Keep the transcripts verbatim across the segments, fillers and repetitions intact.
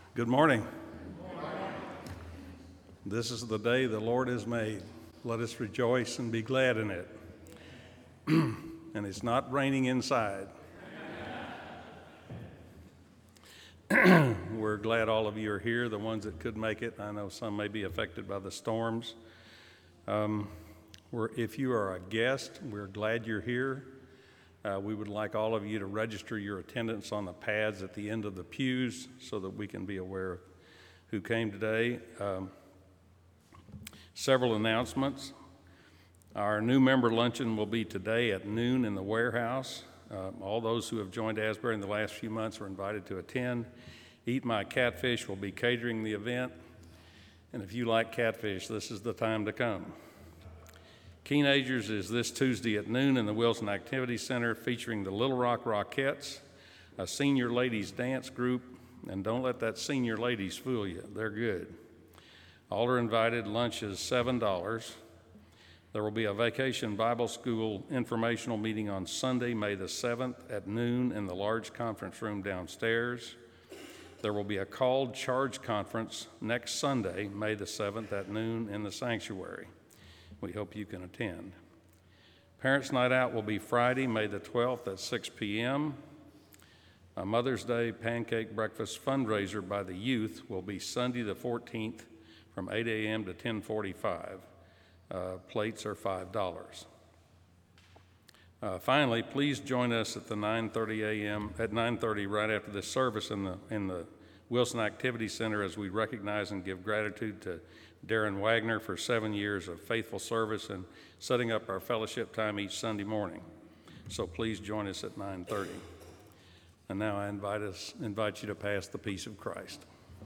Good morning. This is the day the Lord has made. Let us rejoice and be glad in it. And it's not raining inside. We're glad all of you are here, the ones that could make it. I know some may be affected by the storms. Um, we're, if you are a guest, we're glad you're here. Uh, we would like all of you to register your attendance on the pads at the end of the pews so that we can be aware of who came today. Um, several announcements. Our new member luncheon will be today at noon in the warehouse. Uh, all those who have joined Asbury in the last few months are invited to attend. Eat My Catfish will be catering the event. And if you like catfish, this is the time to come. Teenagers is this Tuesday at noon in the Wilson Activity Center featuring the Little Rock Rockettes, a senior ladies dance group, and don't let that senior ladies fool you. They're good. All are invited. Lunch is seven dollars. There will be a Vacation Bible School informational meeting on Sunday, May the seventh at noon in the large conference room downstairs. There will be a called charge conference next Sunday, May the seventh at noon in the sanctuary. We hope you can attend. Parents' Night Out will be Friday, May the twelfth at six p.m. A Mother's Day pancake breakfast fundraiser by the youth will be Sunday the fourteenth from eight a.m. to ten forty-five. Uh, plates are five dollars. Uh, finally, please join us at the nine thirty a.m. at nine thirty right after this service in the in the Wilson Activity Center as we recognize and give gratitude to Darren Wagner for seven years of faithful service and setting up our fellowship time each Sunday morning. So please join us at nine thirty. And now I invite us invite you to pass the peace of Christ.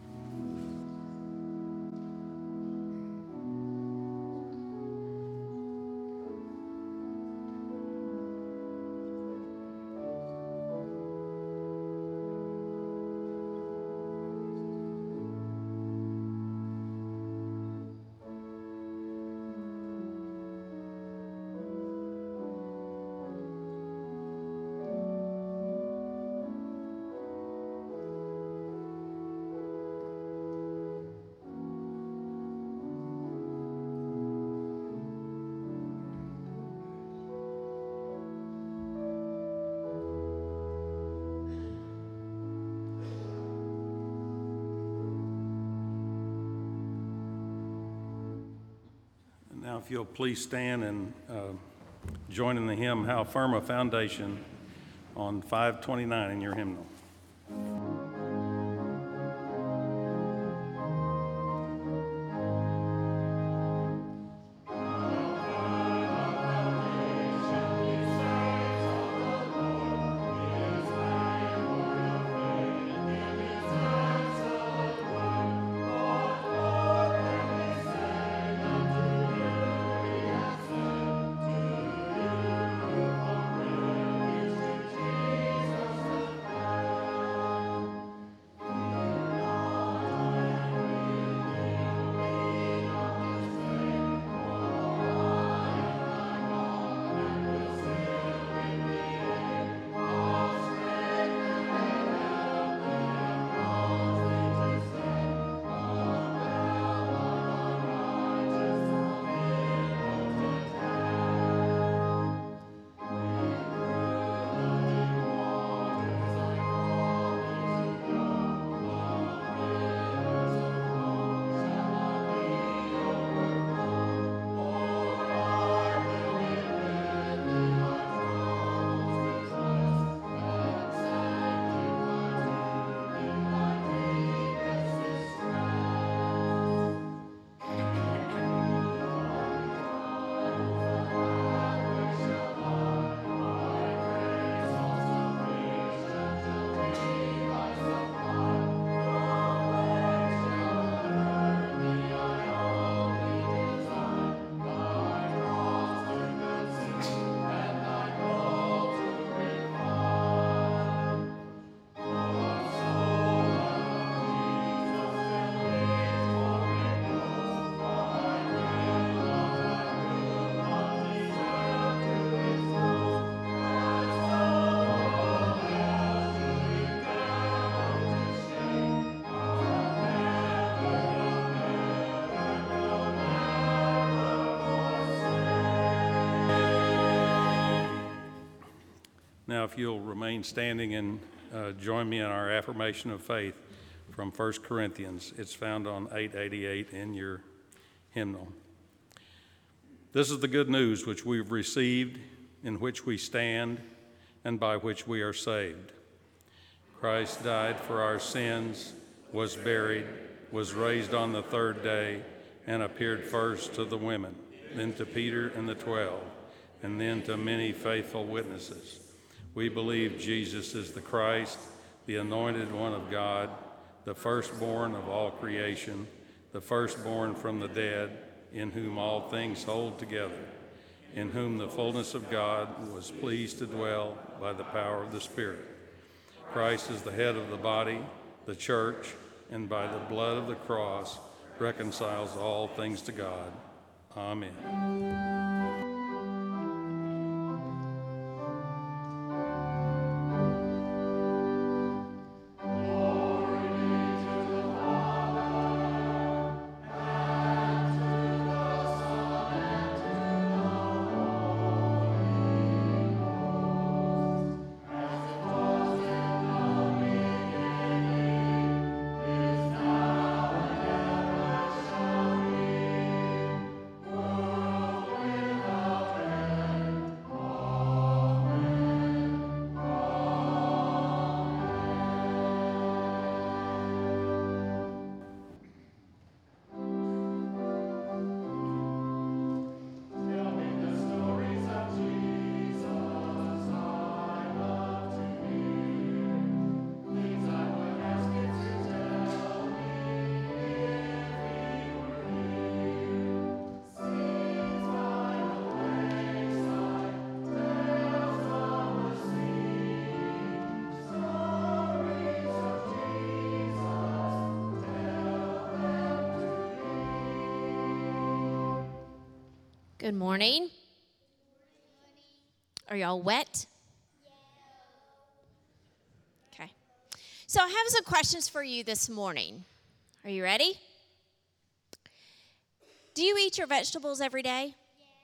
Now, if you'll please stand and uh, join in the hymn, How Firm a Foundation, on five twenty-nine in your hymnal. Jesus Now, if you'll remain standing and uh, join me in our affirmation of faith from First Corinthians. It's found on eight eighty-eight in your hymnal. This is the good news which we've received, in which we stand, and by which we are saved. Christ died for our sins, was buried, was raised on the third day, and appeared first to the women, then to Peter and the twelve, and then to many faithful witnesses. We believe Jesus is the Christ, the anointed one of God, the firstborn of all creation, the firstborn from the dead, in whom all things hold together, in whom the fullness of God was pleased to dwell by the power of the Spirit. Christ is the head of the body, the church, and by the blood of the cross reconciles all things to God. Amen. Good morning. Are y'all wet? Okay. So I have some questions for you this morning. Are you ready? Do you eat your vegetables every day?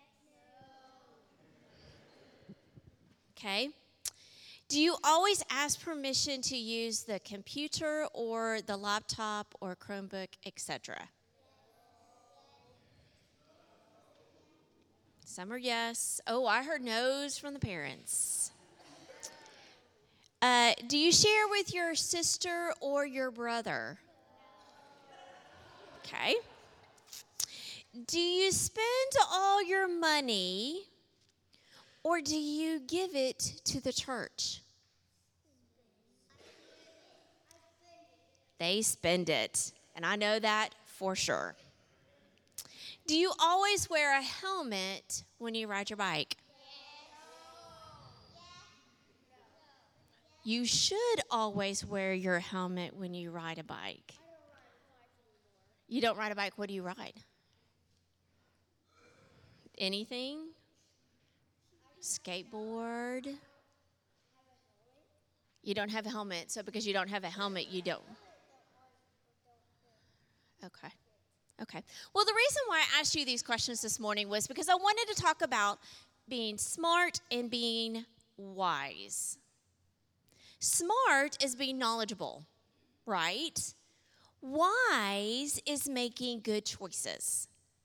Okay. Do you always ask permission to use the computer or the laptop or Chromebook, et cetera? Some are yes. Oh, I heard no's from the parents. Uh, do you share with your sister or your brother? Okay. Do you spend all your money or do you give it to the church? They spend it, and I know that for sure. Do you always wear a helmet when you ride your bike? You should always wear your helmet when you ride a bike. You don't ride a bike, what do you ride? Anything? Skateboard? You don't have a helmet, so because you don't have a helmet, you don't. Okay. Okay. Well, the reason why I asked you these questions this morning was because I wanted to talk about being smart and being wise. Smart is being knowledgeable, right? Wise is making good choices,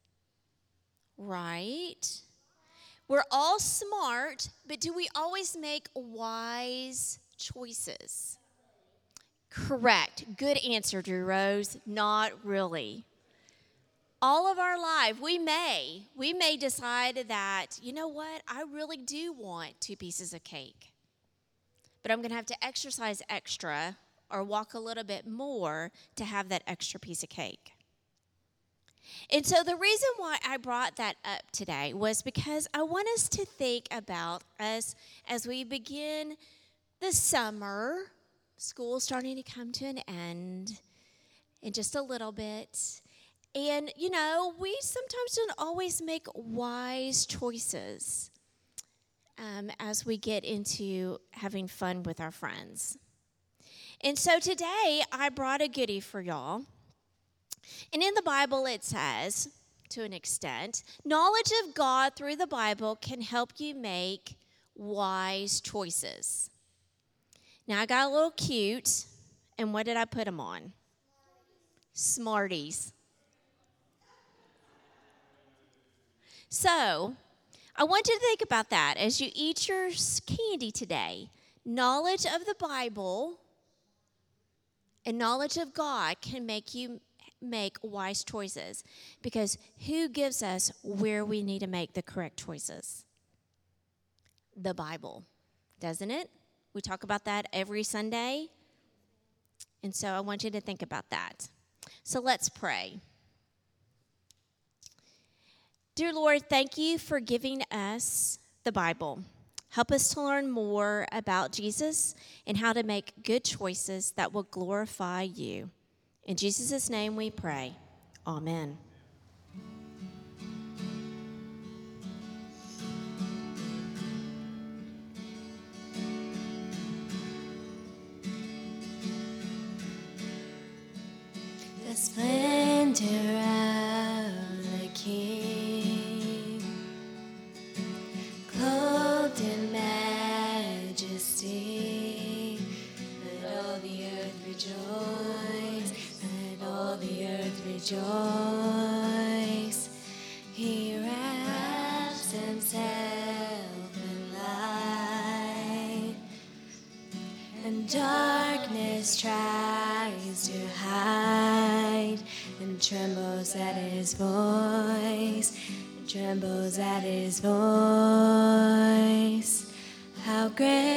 right? We're all smart, but do we always make wise choices? Correct. Good answer, Drew Rose. Not really. All of our life, we may, we may decide that, you know what, I really do want two pieces of cake. But I'm going to have to exercise extra or walk a little bit more to have that extra piece of cake. And so the reason why I brought that up today was because I want us to think about us as we begin the summer, school starting to come to an end in just a little bit. And, you know, we sometimes don't always make wise choices um, as we get into having fun with our friends. And so today I brought a goodie for y'all. And in the Bible it says, to an extent, knowledge of God through the Bible can help you make wise choices. Now, I got a little cute, and what did I put them on? Smarties. So, I want you to think about that as you eat your candy today. Knowledge of the Bible and knowledge of God can make you make wise choices, because who gives us where we need to make the correct choices? The Bible, doesn't it? We talk about that every Sunday. And so I want you to think about that. So let's pray. Dear Lord, thank you for giving us the Bible. Help us to learn more about Jesus and how to make good choices that will glorify you. In Jesus' name we pray. Amen. The splendor of the King, clothed in majesty, let all the earth rejoice, let all the earth rejoice. He wraps himself in light, and darkness tries to hide, and trembles at his voice, and trembles at his voice. How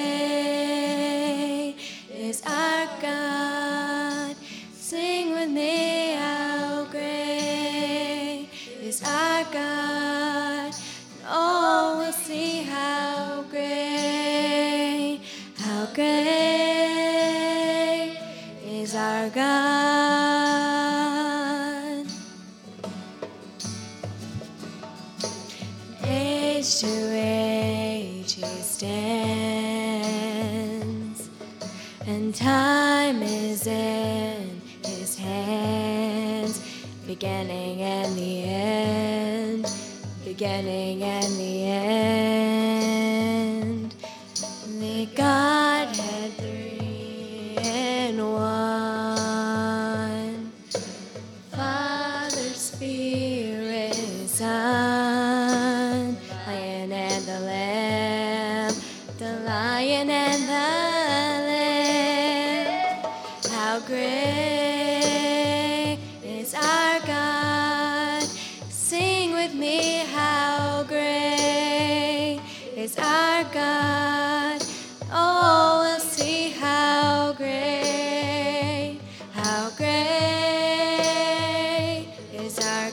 great is our God? Sing with me, how great is our God? And all will see how great, how great is our God. Age to age he stands, and time is in his hands, beginning and the end, beginning and the end. The Godhead three in one, Father, Spirit, Son, Lion and the Lamb, the Lion and the Lamb. How great is our God? Sing with me, how great is our God? Oh, we'll see how great, how great is our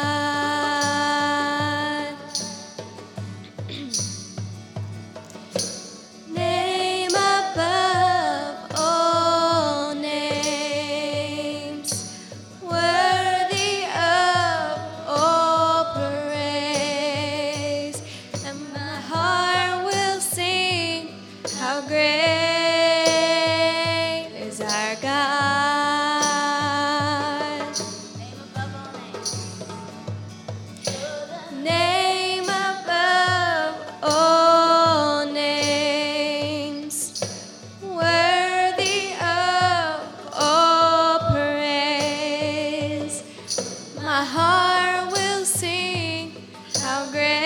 God. Name above all names, worthy of all praise, and my heart will sing, how great is our God. Name above all names, worthy of all praise. My heart will sing, how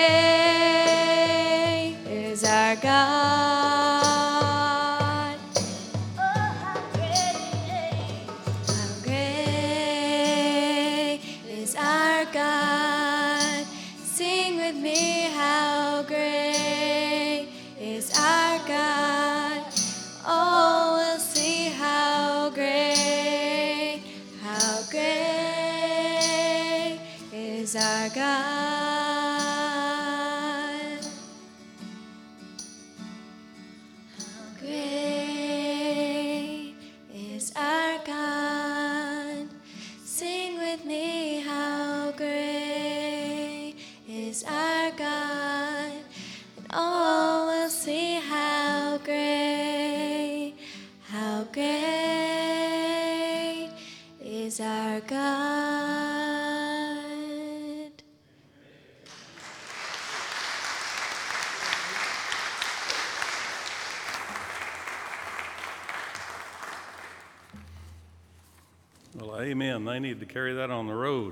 great is our God. Oh, how great, how great is our God. Sing with me, how great is our God. Oh, we'll see how great, how great is our God. How great is our God? Sing with me, how great is our God? And all will see how great, how great is our God. Well, amen. They need to carry that on the road.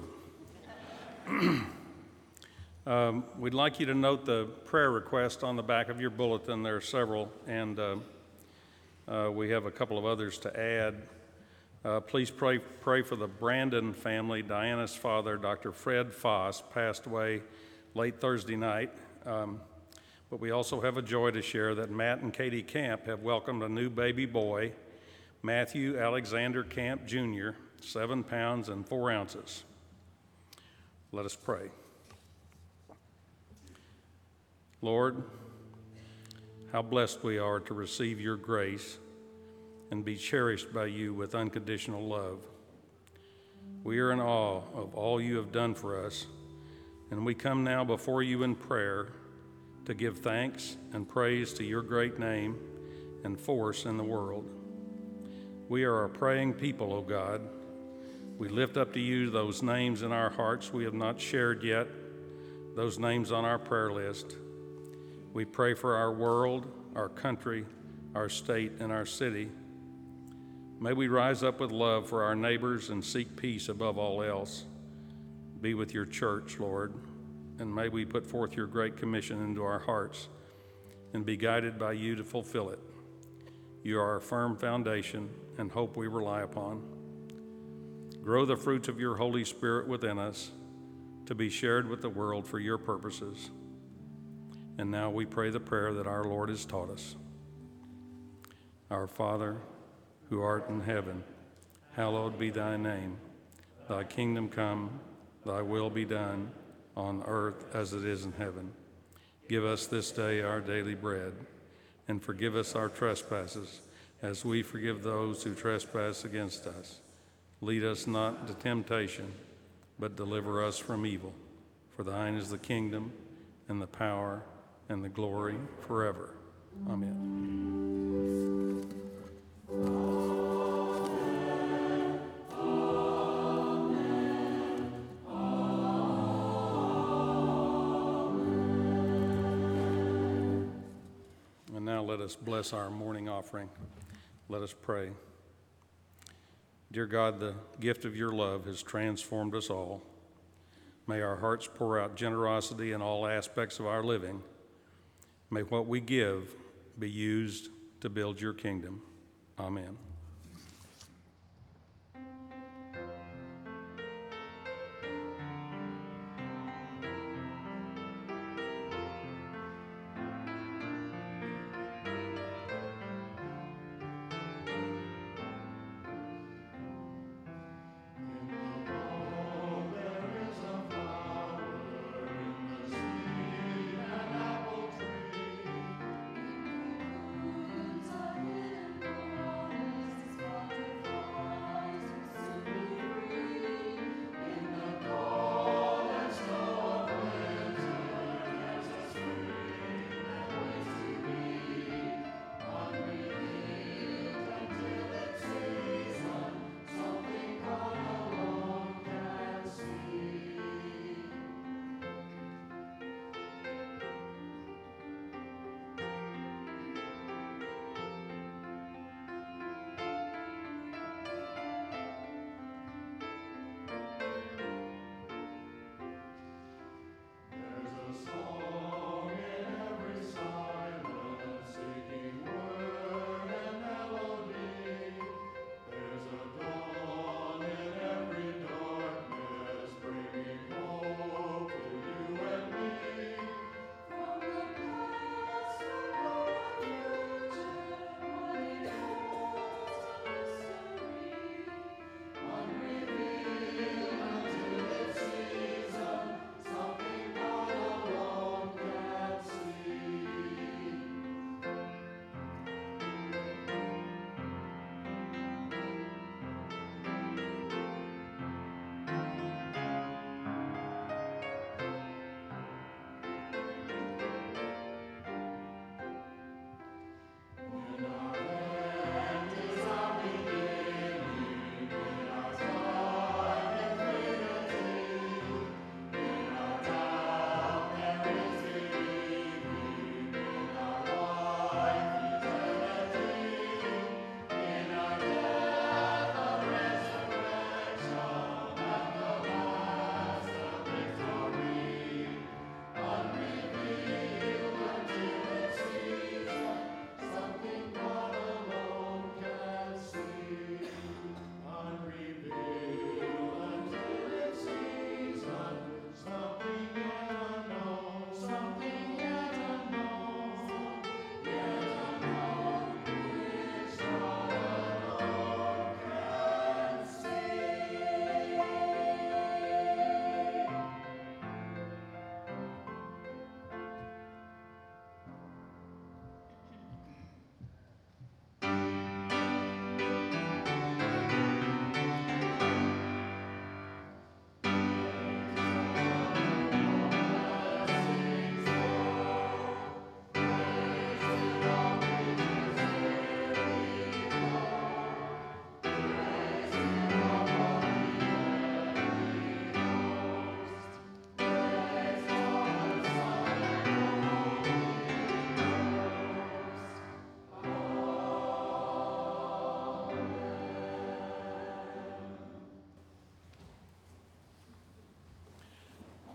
um, we'd like you to note the prayer request on the back of your bulletin. There are several, and uh, uh, we have a couple of others to add. Uh, please pray, pray for the Brandon family. Diana's father, Doctor Fred Foss, passed away late Thursday night. Um, but we also have a joy to share that Matt and Katie Camp have welcomed a new baby boy, Matthew Alexander Camp Junior, seven pounds and four ounces. Let us pray. Lord, how blessed we are to receive your grace and be cherished by you with unconditional love. We are in awe of all you have done for us, and we come now before you in prayer to give thanks and praise to your great name and force in the world. We are a praying people, O God. We lift up to you those names in our hearts we have not shared yet, those names on our prayer list. We pray for our world, our country, our state, and our city. May we rise up with love for our neighbors and seek peace above all else. Be with your church, Lord, and may we put forth your great commission into our hearts and be guided by you to fulfill it. You are our firm foundation and hope we rely upon. Grow the fruits of your Holy Spirit within us to be shared with the world for your purposes. And now we pray the prayer that our Lord has taught us. Our Father, who art in heaven, hallowed be thy name. Thy kingdom come, thy will be done, on earth as it is in heaven. Give us this day our daily bread, and forgive us our trespasses, as we forgive those who trespass against us. Lead us not into temptation, but deliver us from evil. For thine is the kingdom, and the power, and the glory forever. Amen. And now let us bless our morning offering. Let us pray. Dear God, the gift of your love has transformed us all. May our hearts pour out generosity in all aspects of our living. May what we give be used to build your kingdom. Amen.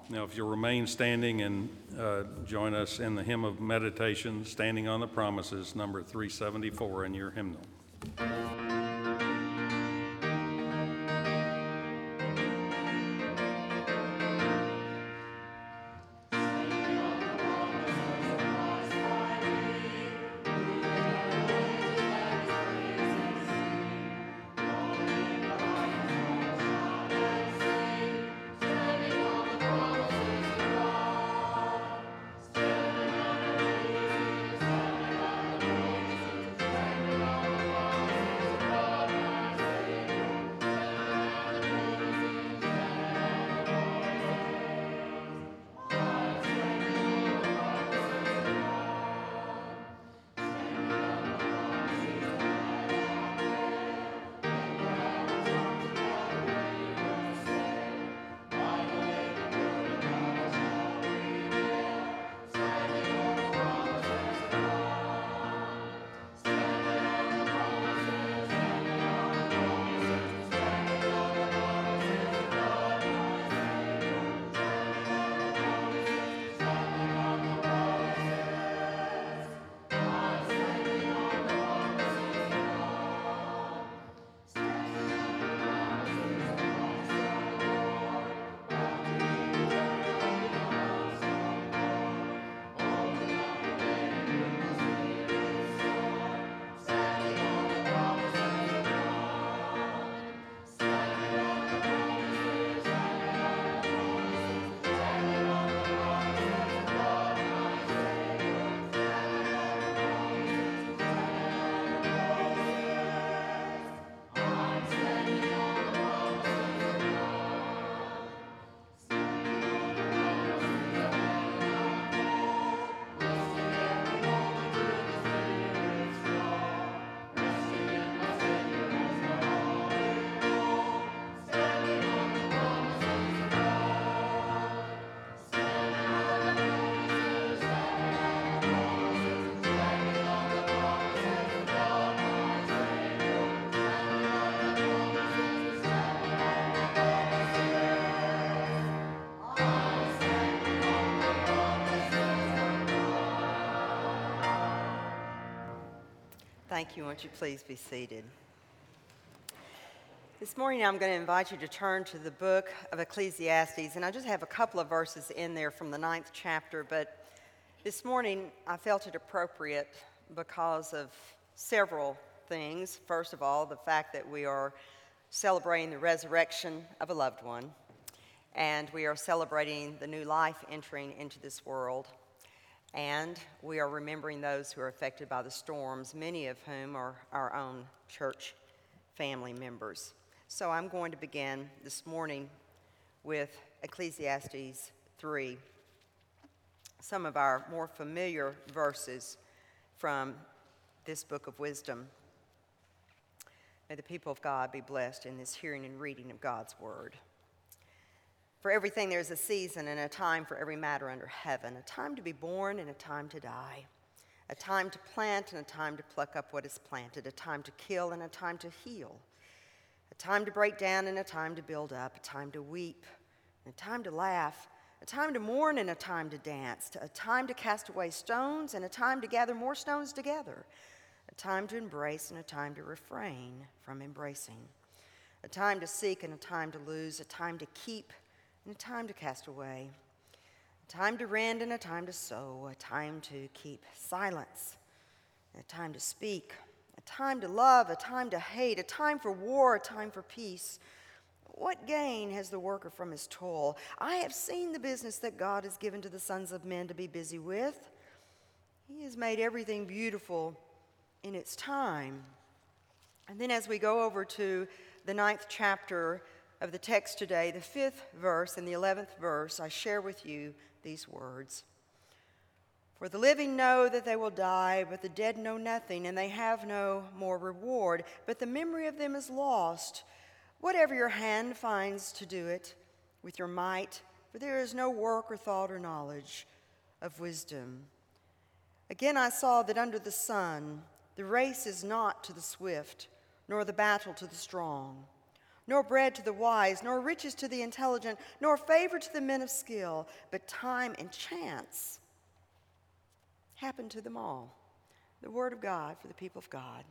Now, if you'll remain standing and uh, join us in the hymn of meditation, Standing on the Promises, number three seventy-four in your hymnal. Thank you. Won't you please be seated? This morning I'm going to invite you to turn to the book of Ecclesiastes, and I just have a couple of verses in there from the ninth chapter, but this morning I felt it appropriate because of several things. First of all, the fact that we are celebrating the resurrection of a loved one, and we are celebrating the new life entering into this world. And we are remembering those who are affected by the storms, many of whom are our own church family members. So I'm going to begin this morning with Ecclesiastes three, some of our more familiar verses from this book of wisdom. May the people of God be blessed in this hearing and reading of God's word. For everything there's a season and a time for every matter under heaven, a time to be born and a time to die, a time to plant and a time to pluck up what is planted, a time to kill and a time to heal, a time to break down and a time to build up, a time to weep and a time to laugh, a time to mourn and a time to dance, a time to cast away stones and a time to gather more stones together, a time to embrace and a time to refrain from embracing, a time to seek and a time to lose, a time to keep and a time to cast away, a time to rend and a time to sow, a time to keep silence, a time to speak, a time to love, a time to hate, a time for war, a time for peace. What gain has the worker from his toil? I have seen the business that God has given to the sons of men to be busy with. He has made everything beautiful in its time. And then as we go over to the ninth chapter of the text today, the fifth verse and the eleventh verse, I share with you these words. For the living know that they will die, but the dead know nothing, and they have no more reward. But the memory of them is lost. Whatever your hand finds to do it with your might, for there is no work or thought or knowledge of wisdom. Again I saw that under the sun the race is not to the swift, nor the battle to the strong, nor bread to the wise, nor riches to the intelligent, nor favor to the men of skill, but time and chance happened to them all. The word of God for the people of God.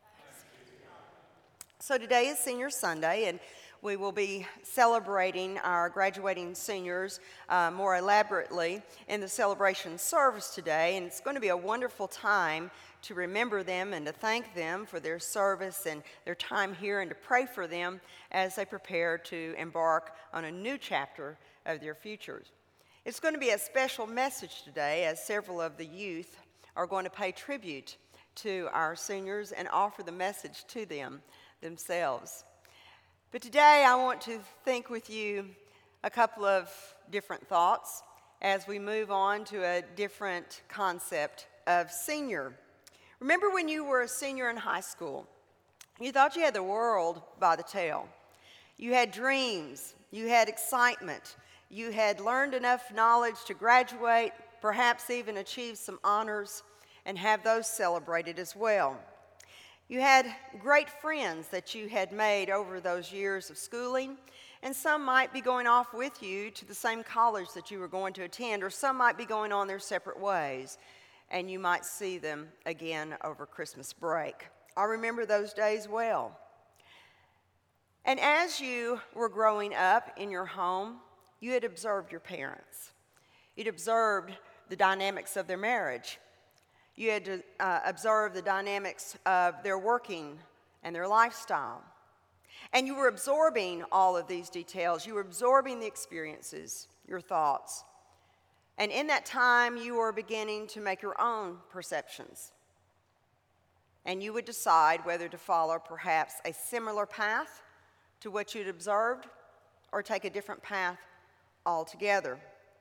So today is Senior Sunday, and we will be celebrating our graduating seniors uh, more elaborately in the celebration service today, and it's going to be a wonderful time to remember them and to thank them for their service and their time here, and to pray for them as they prepare to embark on a new chapter of their futures. It's going to be a special message today, as several of the youth are going to pay tribute to our seniors and offer the message to them themselves. But today I want to think with you a couple of different thoughts as we move on to a different concept of senior. Remember when you were a senior in high school, you thought you had the world by the tail. You had dreams, you had excitement, you had learned enough knowledge to graduate, perhaps even achieve some honors and have those celebrated as well. You had great friends that you had made over those years of schooling, and some might be going off with you to the same college that you were going to attend, or some might be going on their separate ways, and you might see them again over Christmas break. I remember those days well. And as you were growing up in your home, you had observed your parents. You'd observed the dynamics of their marriage. You had to uh, observe the dynamics of their working and their lifestyle. And you were absorbing all of these details. You were absorbing the experiences, your thoughts. And in that time, you were beginning to make your own perceptions. And you would decide whether to follow perhaps a similar path to what you'd observed, or take a different path altogether.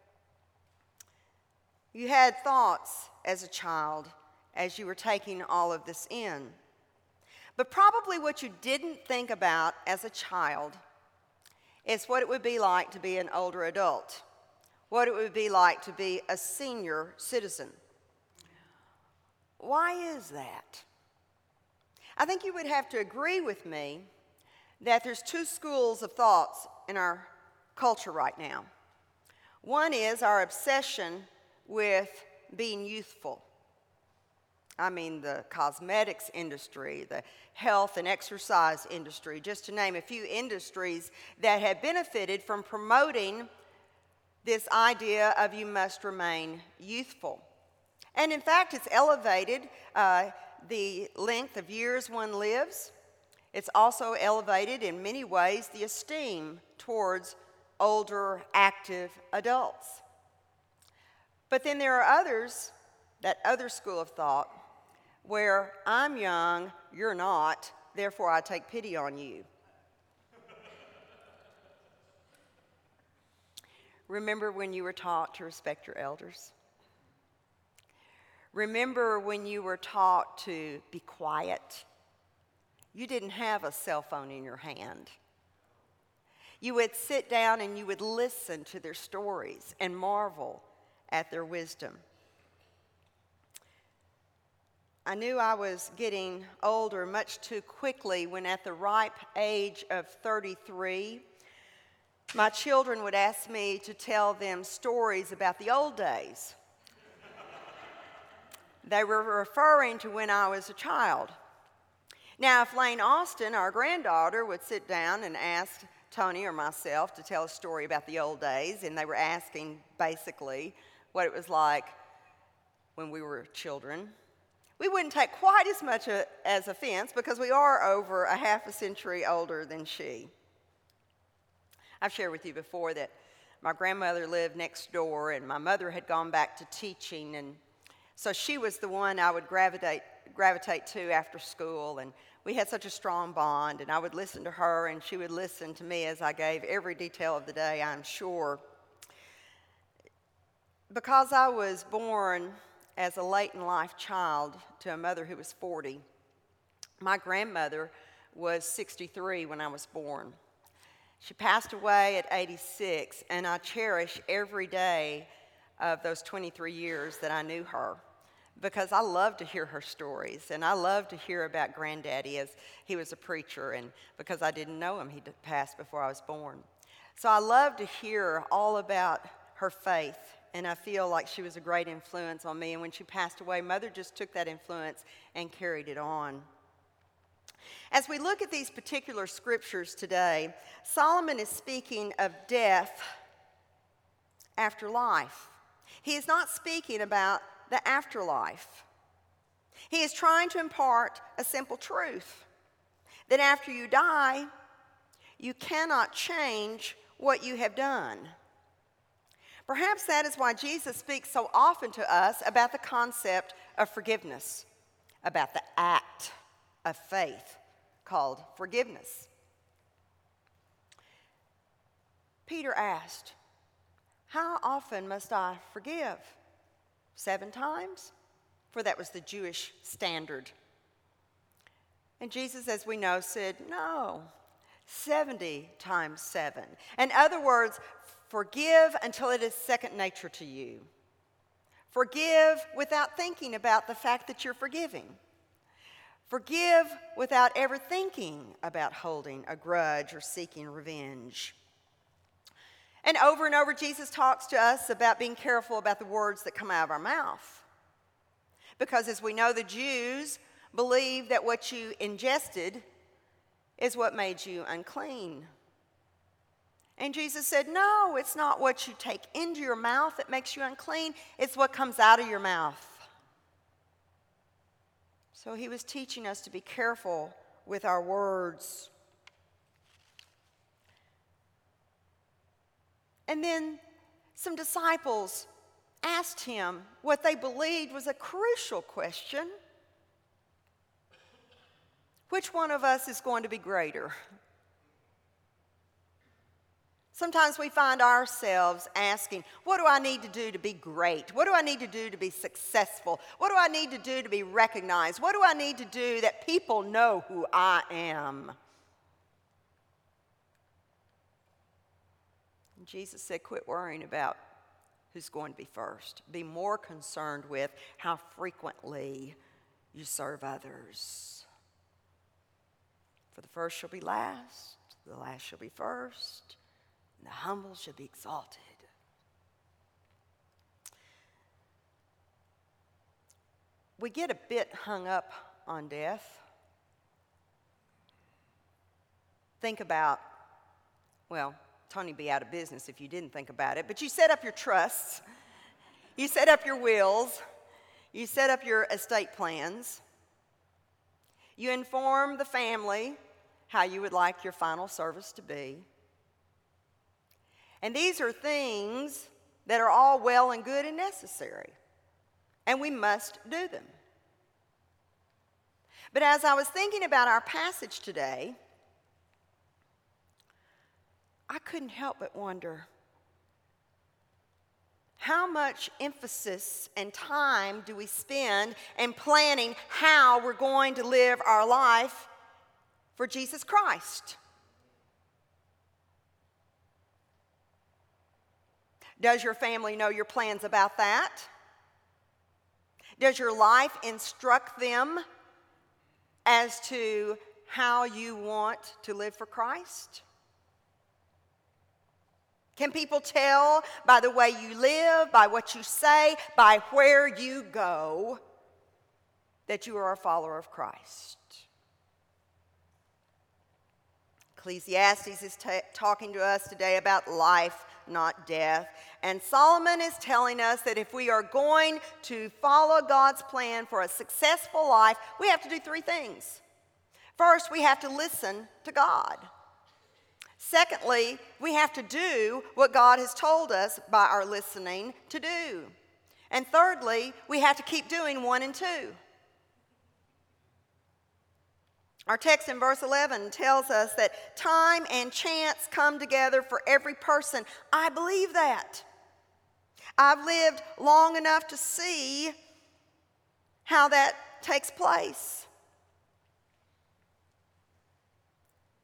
You had thoughts as a child as you were taking all of this in. But probably what you didn't think about as a child is what it would be like to be an older adult, what it would be like to be a senior citizen. Why is that? I think you would have to agree with me that there's two schools of thoughts in our culture right now. One is our obsession with being youthful. I mean, the cosmetics industry, the health and exercise industry, just to name a few industries that have benefited from promoting this idea of you must remain youthful. And in fact, it's elevated uh, the length of years one lives. It's also elevated in many ways the esteem towards older, active adults. But then there are others, that other school of thought, where I'm young, you're not, therefore I take pity on you. Remember when you were taught to respect your elders? Remember when you were taught to be quiet? You didn't have a cell phone in your hand. You would sit down and you would listen to their stories and marvel at their wisdom. I knew I was getting older much too quickly when, at the ripe age of thirty-three, my children would ask me to tell them stories about the old days. They were referring to when I was a child. Now, if Lane Austin, our granddaughter, would sit down and ask Tony or myself to tell a story about the old days, and they were asking basically what it was like when we were children, we wouldn't take quite as much a, as offense, because we are over a half a century older than she. I've shared with you before that my grandmother lived next door, and my mother had gone back to teaching, and so she was the one I would gravitate gravitate to after school, and we had such a strong bond, and I would listen to her, and she would listen to me as I gave every detail of the day, I'm sure. Because I was born as a late-in-life child to a mother who was forty, my grandmother was sixty-three when I was born. She passed away at eighty-six, and I cherish every day of those twenty-three years that I knew her, because I love to hear her stories, and I love to hear about Granddaddy, as he was a preacher, and because I didn't know him, he passed before I was born. So I love to hear all about her faith, and I feel like she was a great influence on me. And when she passed away, Mother just took that influence and carried it on. As we look at these particular scriptures today, Solomon is speaking of death after life. He is not speaking about the afterlife. He is trying to impart a simple truth, that after you die, you cannot change what you have done. Perhaps that is why Jesus speaks so often to us about the concept of forgiveness, about the act of faith called forgiveness. Peter asked, "How often must I forgive? Seven times?" For that was the Jewish standard. And Jesus, as we know, said, "No, seventy times seven. In other words, forgive until it is second nature to you. Forgive without thinking about the fact that you're forgiving. Forgive without ever thinking about holding a grudge or seeking revenge." And over and over, Jesus talks to us about being careful about the words that come out of our mouth. Because as we know, the Jews believed that what you ingested is what made you unclean. And Jesus said, no, it's not what you take into your mouth that makes you unclean. It's what comes out of your mouth. So he was teaching us to be careful with our words. And then some disciples asked him what they believed was a crucial question. Which one of us is going to be greater? Sometimes we find ourselves asking, what do I need to do to be great? What do I need to do to be successful? What do I need to do to be recognized? What do I need to do that people know who I am? And Jesus said, quit worrying about who's going to be first. Be more concerned with how frequently you serve others. For the first shall be last, the last shall be first, and the humble shall be exalted. We get a bit hung up on death. Think about, well, Tony would be out of business if you didn't think about it, but you set up your trusts, you set up your wills, you set up your estate plans, you inform the family how you would like your final service to be. And these are things that are all well and good and necessary, and we must do them. But as I was thinking about our passage today, I couldn't help but wonder, how much emphasis and time do we spend in planning how we're going to live our life for Jesus Christ? Does your family know your plans about that? Does your life instruct them as to how you want to live for Christ? Can people tell by the way you live, by what you say, by where you go, that you are a follower of Christ? Ecclesiastes is ta- talking to us today about life, not death. And Solomon is telling us that if we are going to follow God's plan for a successful life, we have to do three things. First, we have to listen to God. Secondly, we have to do what God has told us by our listening to do. And thirdly, we have to keep doing one and two. Our text in verse eleven tells us that time and chance come together for every person. I believe that. I've lived long enough to see how that takes place.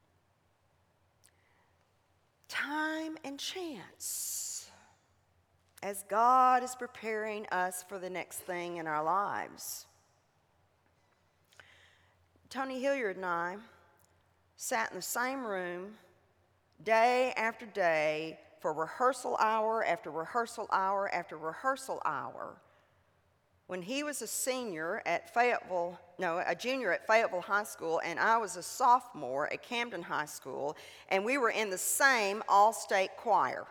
Time and chance. as God is preparing us for the next thing in our lives. Tony Hilliard and I sat in the same room day after day for rehearsal hour after rehearsal hour after rehearsal hour when he was a senior at Fayetteville, no, a junior at Fayetteville High School, and I was a sophomore at Camden High School, and we were in the same all-state choir.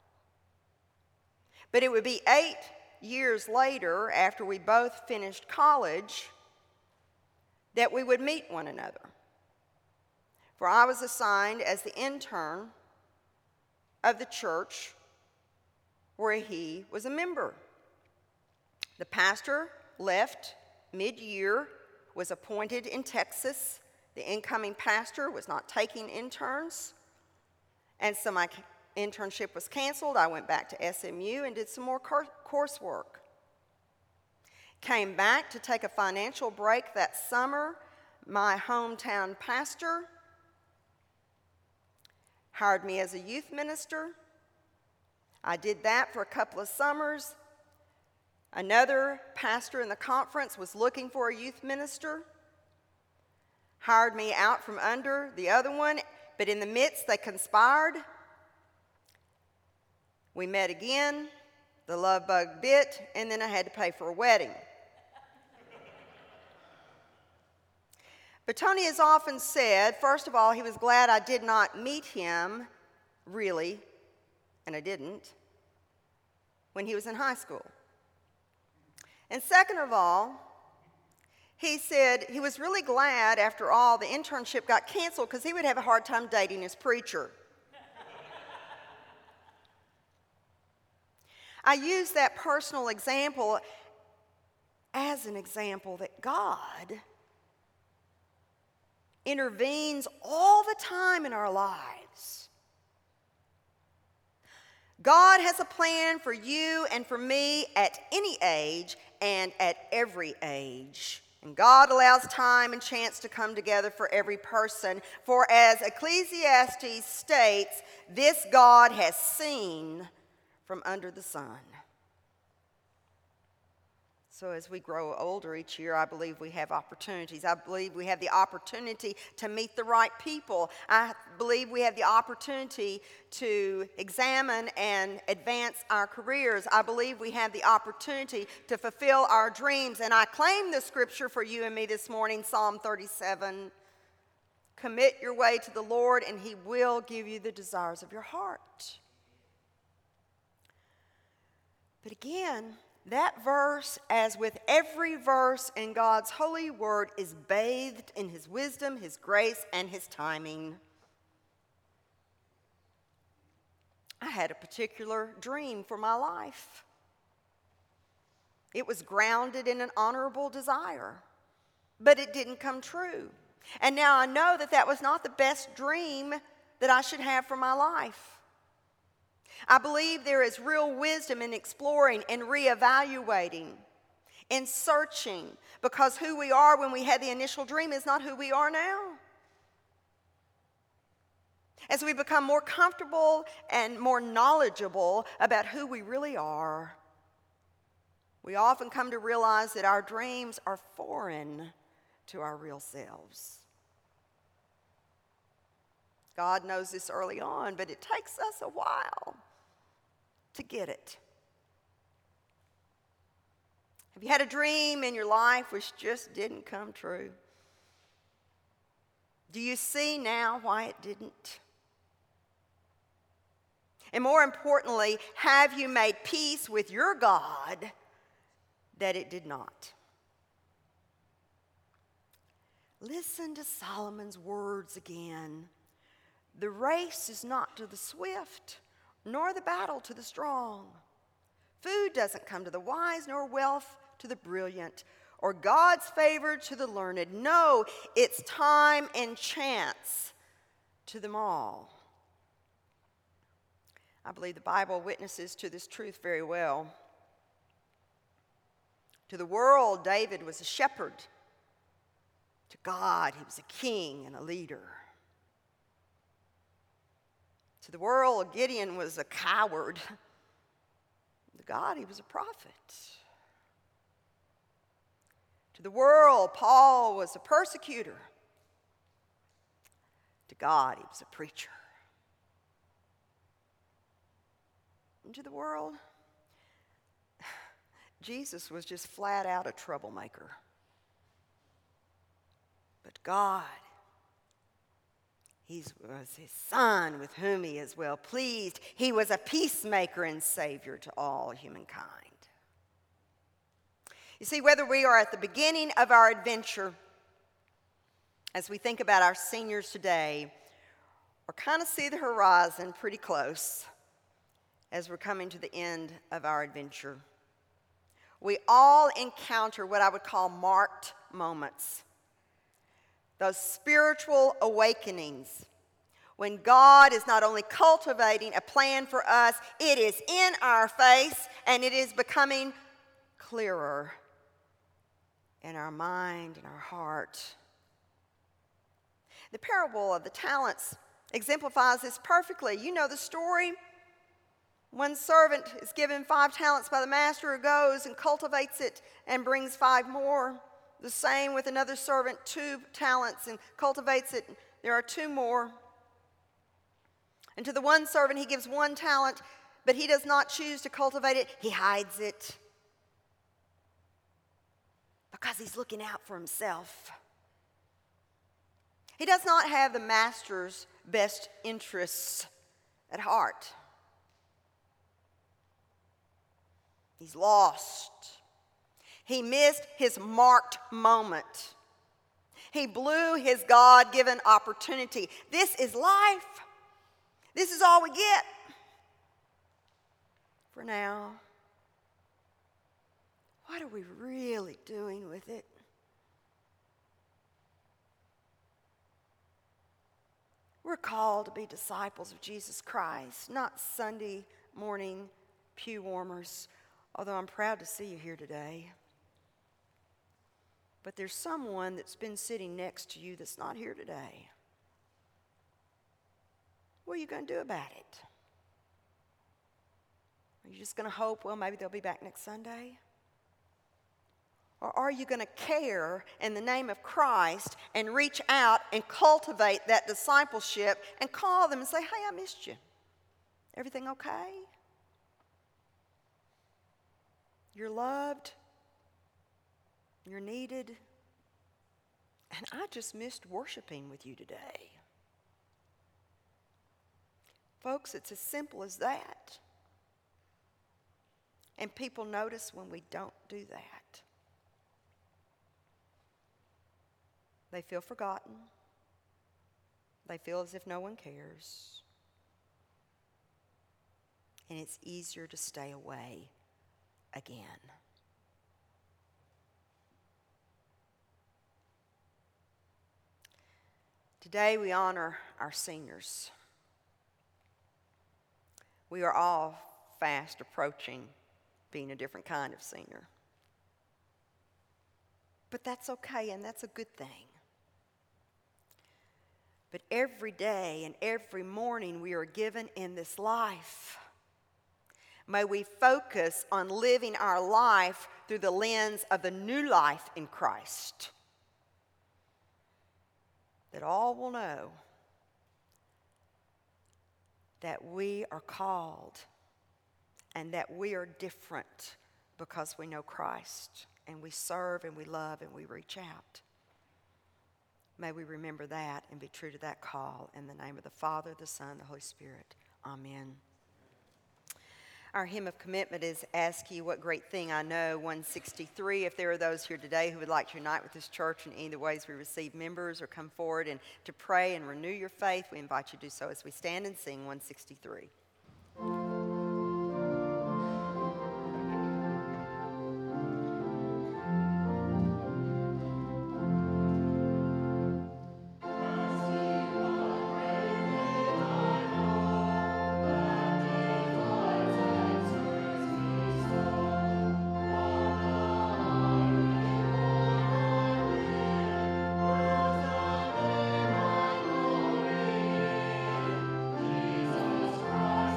But it would be eight years later, after we both finished college, that we would meet one another. For I was assigned as the intern of the church where he was a member. The pastor left mid-year, was appointed in Texas. The incoming pastor was not taking interns, and so my internship was canceled. I went back to S M U and did some more coursework. Came back to take a financial break that summer. My hometown pastor hired me as a youth minister. I did that for a couple of summers. Another pastor in the conference was looking for a youth minister, hired me out from under the other one, but in the midst they conspired. We met again, the love bug bit, and then I had to pay for a wedding. But Tony has often said, first of all, he was glad I did not meet him, really, and I didn't, when he was in high school. And second of all, he said he was really glad after all the internship got canceled because he would have a hard time dating his preacher. I use that personal example as an example that God intervenes all the time in our lives. God has a plan for you and for me at any age and at every age. And God allows time and chance to come together for every person. For as Ecclesiastes states, this God has seen from under the sun. So as we grow older each year, I believe we have opportunities. I believe we have the opportunity to meet the right people. I believe we have the opportunity to examine and advance our careers. I believe we have the opportunity to fulfill our dreams. And I claim the scripture for you and me this morning, Psalm thirty-seven. Commit your way to the Lord, and He will give you the desires of your heart. But again, that verse, as with every verse in God's holy word, is bathed in His wisdom, His grace, and His timing. I had a particular dream for my life. It was grounded in an honorable desire, but it didn't come true. And now I know that that was not the best dream that I should have for my life. I believe there is real wisdom in exploring and reevaluating, in searching, because who we are when we had the initial dream is not who we are now. As we become more comfortable and more knowledgeable about who we really are, we often come to realize that our dreams are foreign to our real selves. God knows this early on, but it takes us a while to get it. Have you had a dream in your life which just didn't come true? Do you see now why it didn't? And more importantly, have you made peace with your God that it did not? Listen to Solomon's words again. The race is not to the swift, nor the battle to the strong. Food doesn't come to the wise, nor wealth to the brilliant, or God's favor to the learned. No, it's time and chance to them all. I believe the Bible witnesses to this truth very well. To the world, David was a shepherd. To God, he was a king and a leader. To the world, Gideon was a coward. To God, he was a prophet. To the world, Paul was a persecutor. To God, he was a preacher. And to the world, Jesus was just flat out a troublemaker. But God, he was his Son with whom he is well pleased. He was a peacemaker and Savior to all humankind. You see, whether we are at the beginning of our adventure, as we think about our seniors today, or kind of see the horizon pretty close as we're coming to the end of our adventure, we all encounter what I would call marked moments. Those spiritual awakenings when God is not only cultivating a plan for us, it is in our face and it is becoming clearer in our mind and our heart. The parable of the talents exemplifies this perfectly. You know the story. One servant is given five talents by the master, who goes and cultivates it and brings five more. The same with another servant, two talents, and cultivates it. There are two more. And to the one servant, he gives one talent, but he does not choose to cultivate it. He hides it because he's looking out for himself. He does not have the master's best interests at heart. He's lost. He missed his marked moment. He blew his God-given opportunity. This is life. This is all we get for now. What are we really doing with it? We're called to be disciples of Jesus Christ, not Sunday morning pew warmers, although I'm proud to see you here today. But there's someone that's been sitting next to you that's not here today. What are you going to do about it? Are you just going to hope, well, maybe they'll be back next Sunday? Or are you going to care in the name of Christ and reach out and cultivate that discipleship and call them and say, hey, I missed you. Everything okay? You're loved. You're needed. And I just missed worshiping with you today. Folks, it's as simple as that. And people notice when we don't do that. They feel forgotten. They feel as if no one cares. And it's easier to stay away again. Today we honor our seniors. We are all fast approaching being a different kind of senior. But that's okay, and that's a good thing. But every day and every morning we are given in this life, may we focus on living our life through the lens of the new life in Christ, that all will know that we are called and that we are different because we know Christ and we serve and we love and we reach out. May we remember that and be true to that call in the name of the Father, the Son, the Holy Spirit. Amen. Our hymn of commitment is Ask Ye What Great Thing I Know, one sixty-three. If there are those here today who would like to unite with this church in either ways we receive members or come forward and to pray and renew your faith, we invite you to do so as we stand and sing one sixty-three. Jesus Christ.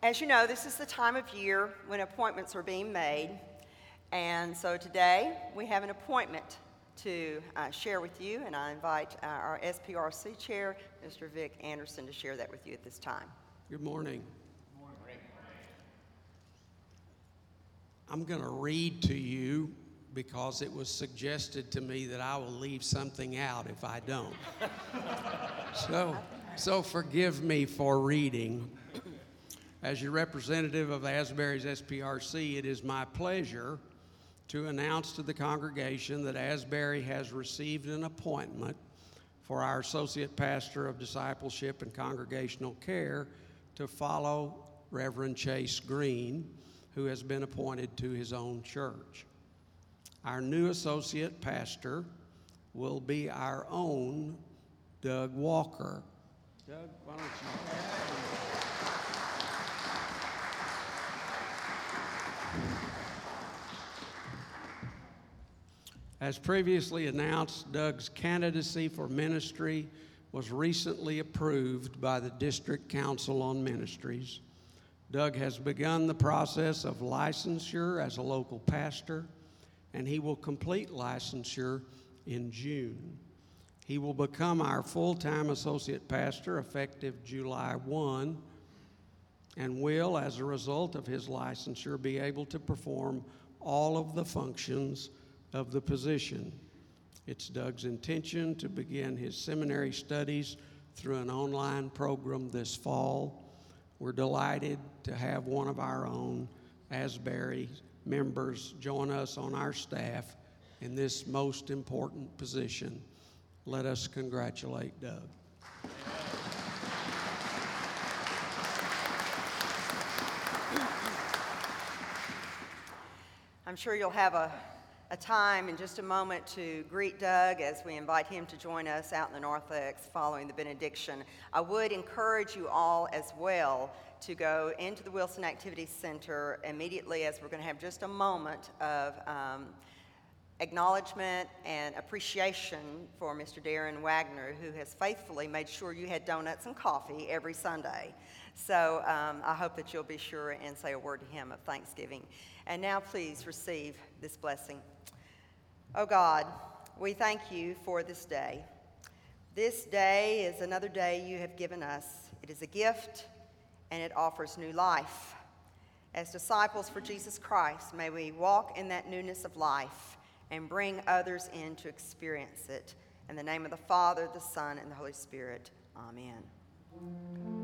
As you know, this is the time of year when appointments are being made. And so today we have an appointment to uh, share with you, and I invite uh, our S P R C chair, Mister Vic Anderson, to share that with you at this time. Good morning. I'm going to read to you because it was suggested to me that I will leave something out if I don't. so, so forgive me for reading. As your representative of Asbury's S P R C, it is my pleasure to announce to the congregation that Asbury has received an appointment for our Associate Pastor of Discipleship and Congregational Care to follow Reverend Chase Green, who has been appointed to his own church. Our new Associate Pastor will be our own Doug Walker. Doug, why don't you... As previously announced, Doug's candidacy for ministry was recently approved by the District Council on Ministries. Doug has begun the process of licensure as a local pastor, and he will complete licensure in June. He will become our full-time associate pastor effective July first, and will, as a result of his licensure, be able to perform all of the functions of the position. It's Doug's intention to begin his seminary studies through an online program this fall. We're delighted to have one of our own Asbury members join us on our staff in this most important position. Let us congratulate Doug. I'm sure you'll have a a time in just a moment to greet Doug as we invite him to join us out in the narthex following the benediction. I would encourage you all as well to go into the Wilson Activity Center immediately, as we're going to have just a moment of um, acknowledgement and appreciation for Mister Darren Wagner, who has faithfully made sure you had donuts and coffee every Sunday. So um, I hope that you'll be sure and say a word to him of thanksgiving. And now please receive this blessing. Oh God, we thank you for this day. This day is another day you have given us. It is a gift, and it offers new life. As disciples for Jesus Christ, may we walk in that newness of life and bring others in to experience it. In the name of the Father, the Son, and the Holy Spirit, amen.